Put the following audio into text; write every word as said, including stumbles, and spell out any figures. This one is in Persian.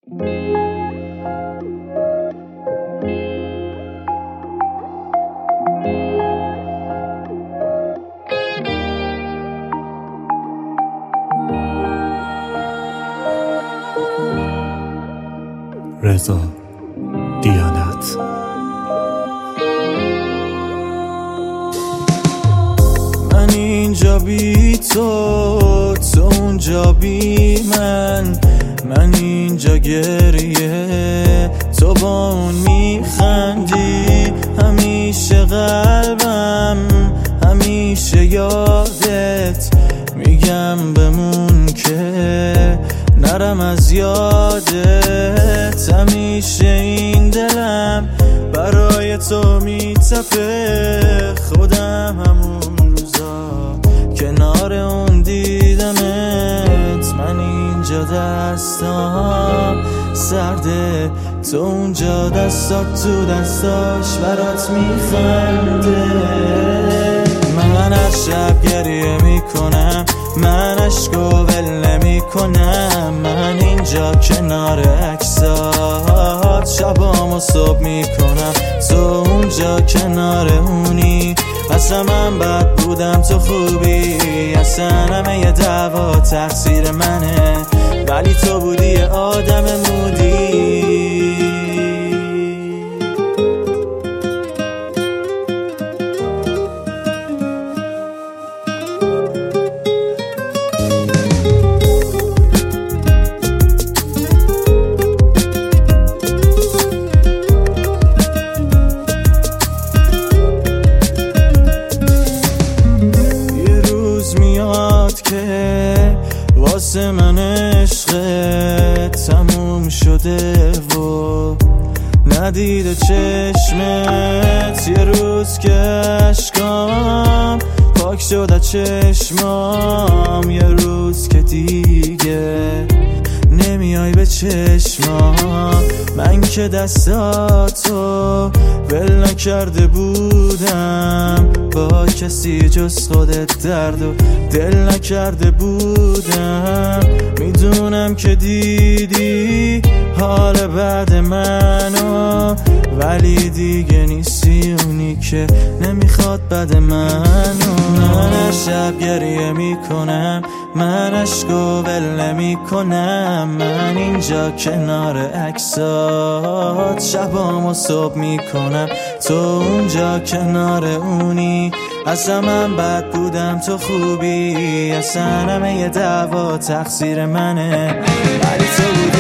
رضا دیانت. من اینجا بی تو، تو اونجا بی من، من اینجا گریه، تو با اون میخندی، همیشه قلبم، همیشه یادت، میگم بمون که نرم از یادت، همیشه این دلم برای تو میتپه، خودم همون روزا کنار اون دیدمت، من اینجا دستام سرده، تو اونجا دستات تو دستاش برات میخنده، من از شب گریه میکنم، من عشقو ول نمیکنم، من اینجا کنار عکسات شبامو صبح میکنم، تو اونجا کنار اونی، اصلا من بد بودم تو خوبی، اصلا همه یه دعوا تقصیر منه، ولی تو بودی آدم مودی. واسه من عشقت تموم شده و ندیده چشمت، یه روز که عشقام پاک شده چشمام، یه روز که دیگه نمیای به چشمام، من که دستاتو ول نکرده بودم، با کسی جز خودت درد و دل نکرده بودم، میدونم که دیدی حال بعد منو، ولی دیگه نیستی اونی که نمیخواد بد منو، من شب گریه میکنم، من عشقو ول نمیکنم، من اینجا کنار عکسات شبامو صبح میکنم، تو اونجا کنار اونی، اصلا من بد بودم تو خوبی، اصلا همه یه دعوا تقصیر منه، ولی تو